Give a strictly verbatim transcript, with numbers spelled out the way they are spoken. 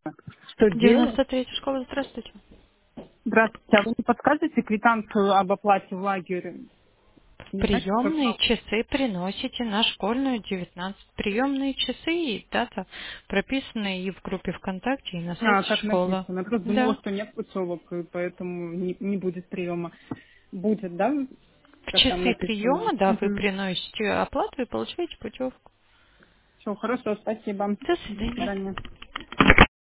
Что делать? девяносто третья школа, здравствуйте. Здравствуйте. А вы не подскажете квитанцию об оплате в лагере? В Не знаете, как приемные вам? часы приносите на школьную девятнадцать. Приемные часы и дата прописаны и в группе ВКонтакте, и на А, сайте так школы. написано. Я просто думала, Да. что нет путевок, и поэтому не, не будет приема. Будет, да? В Как там часы написано? приема, да, вы Угу. приносите оплату и получаете путевку. Все, хорошо, спасибо. До До свидания. свидания.